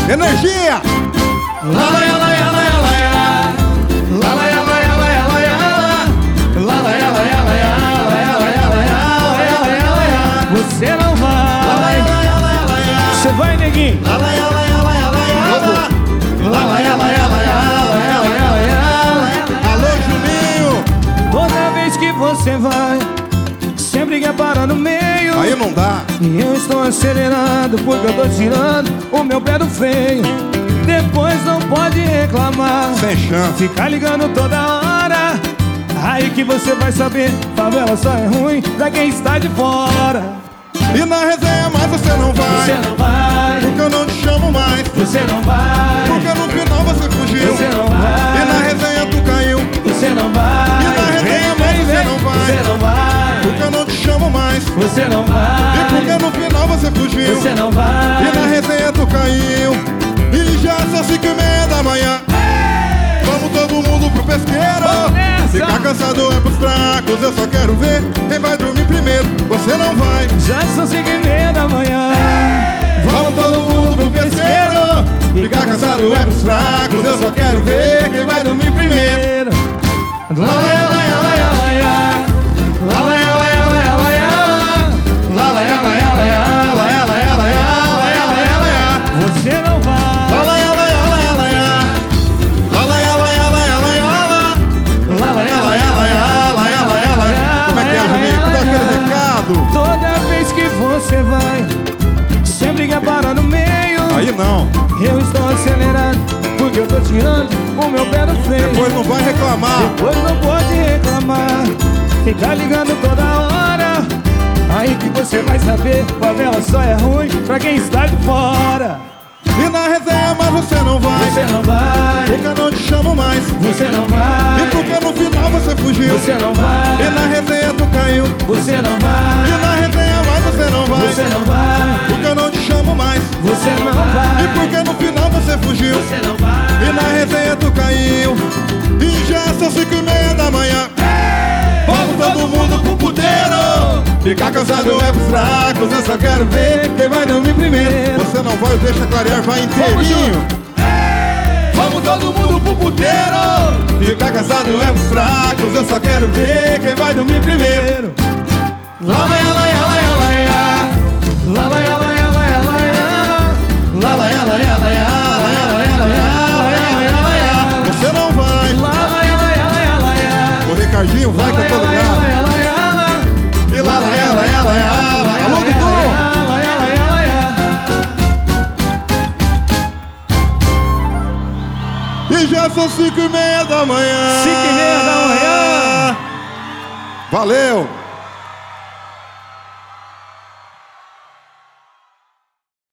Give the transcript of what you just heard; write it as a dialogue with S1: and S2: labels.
S1: Energia!
S2: Você não vai. Você vai, neguinho.
S1: Alô, Juninho!
S2: Toda vez que você vai, sempre quer parar no meio.
S1: Aí não dá.
S2: E eu estou acelerado porque eu tô tirando o meu pé do freio. Depois não pode reclamar,
S1: Sem chance.
S2: ficar ligando toda hora. Aí que você vai saber, favela só é ruim pra quem está de fora.
S1: E na resenha mais você não vai.
S2: Você não vai,
S1: Porque eu não te chamo mais.
S2: você não vai,
S1: Porque no final você fugiu.
S2: você não vai,
S1: E na resenha tu caiu.
S2: você não vai.
S1: E na resenha mais você não vai.
S2: Você não vai,
S1: Porque eu não te chamo mais.
S2: você não
S1: E
S2: vai,
S1: porque no final você fugiu.
S2: você não vai.
S1: E na resenha tu caiu. E já são 5:30 da manhã. Vamos todo mundo pro pesqueiro. Ficar cansado é pros fracos. Eu só quero ver quem vai dormir primeiro. Você não vai.
S2: Já são 5:30 da manhã.
S1: Vamos todo mundo pro pesqueiro. Ficar cansado é pros fracos. Eu só quero ver quem vai dormir primeiro.
S2: Você não vai.
S1: Como é que é, Juninho? Dá aquele recado.
S2: Toda vez que você vai, sempre quer parar no meio.
S1: Aí não.
S2: Eu estou acelerado porque eu tô tirando o meu pé do freio.
S1: Depois não vai reclamar.
S2: Depois não pode reclamar, ficar ligando toda hora. Aí que você vai saber, favela só é ruim pra quem está de fora.
S1: E na resenha mas você não vai.
S2: Você não vai,
S1: Porque eu não te chamo mais.
S2: você não vai,
S1: E porque no final você fugiu.
S2: você não vai,
S1: E na resenha tu caiu.
S2: você não
S1: E
S2: vai,
S1: na resenha mas você não vai.
S2: você não vai,
S1: Porque eu não te chamo mais.
S2: você não
S1: E
S2: vai,
S1: porque no final você fugiu.
S2: você não vai.
S1: E na resenha tu caiu. E já são 5:30 da manhã. Vamos todo mundo pro puteiro. Ficar cansado é pros fracos. Eu só quero ver quem vai dormir primeiro. Você não vai, deixa clarear, vai inteirinho. Vamos todo mundo pro puteiro. Ficar cansado é pros fracos. Eu só quero ver quem vai dormir primeiro. Você não vai. O Ricardinho vai que eu tô ligado. E lá, alô, Dudu. E já são 5:30 da manhã.
S2: 5:30 da manhã.
S1: Valeu.